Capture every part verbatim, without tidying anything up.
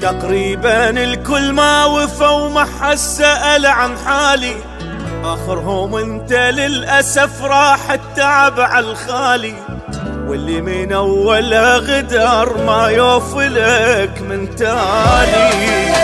تقريبا الكل ما وفى وما حد سأل عن حالي، آخرهم انت للأسف راح التعب على الخالي، واللي من أولها غدر ما يوفلك من تالي.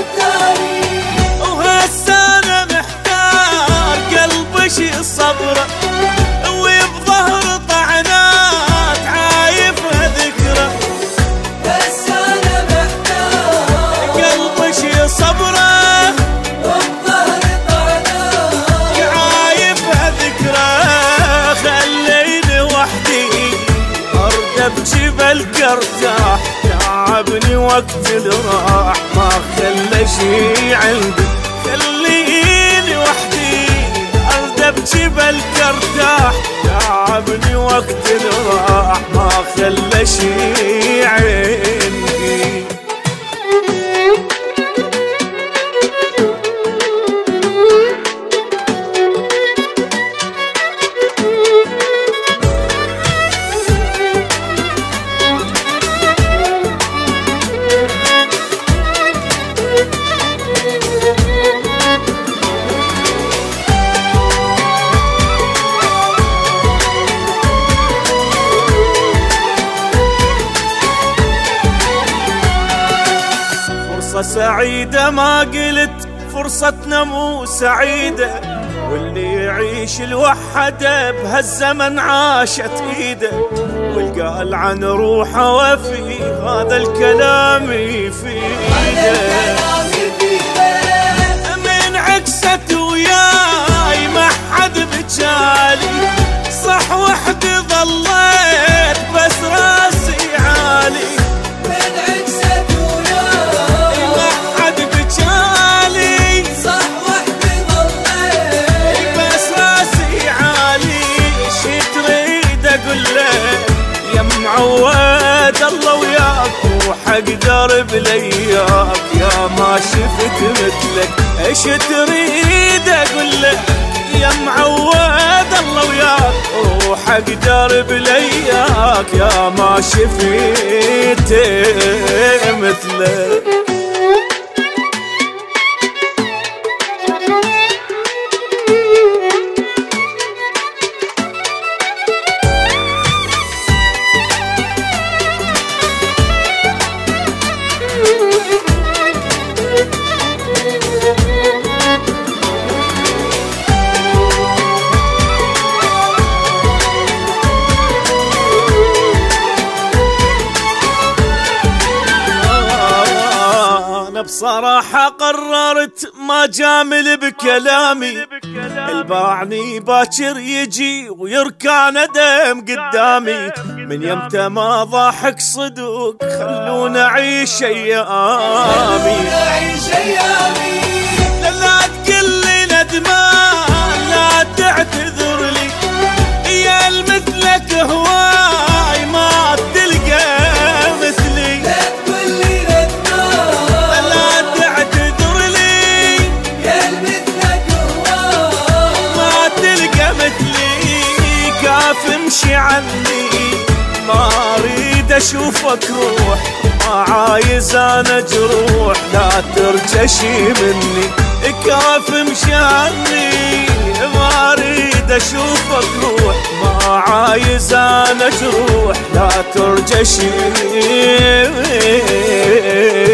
وهسه أنا محتار قلبي شي صبره، وبظهر طعنات عايفها ذكره. بس أنا محتار قلبي شي صبره، وبظهر طعنات عايفها ذكره. خليني وحدي ابكي بالكرتاح، تعبني وقت الراح ما خلى شي عندي. خليني وحدي ارد ابكي بالكرتاح، تعبني وقت الراح ما خلى شي عندي. فرصة سعيدة ما قلت فرصتنا مو سعيدة، واللي يعيش الوحدة بهالزمن عاشت ايده. والقال عن روحه وفي هذا الكلام يفيده. من عكست وياي ما حد بجالي، صح وحدي ظليت بس راسي عالي. معود الله وياك وحقدر بلياك، يا ما شفت مثلك ايش تريد اقول لك. يا معود الله وياك وحقدر بلياك، يا ما شفت مثلك. بصراحة قررت ما جامل بكلامي، الباعني باكر يجي ويركع ندم قدامي. من يمتى ما ضاحك صدق خلونا اعيش ايامي. لا تقلي ندمان لا تعتذر لي، يا المثلك هواي ما تلقى مثلي. امشي عني ما اريد اشوفك روح، ما عايز انا جروح لا ترجى شي مني. كاف امشي عني ما اريد اشوفك روح، ما عايز انا جروح لا ترجى شي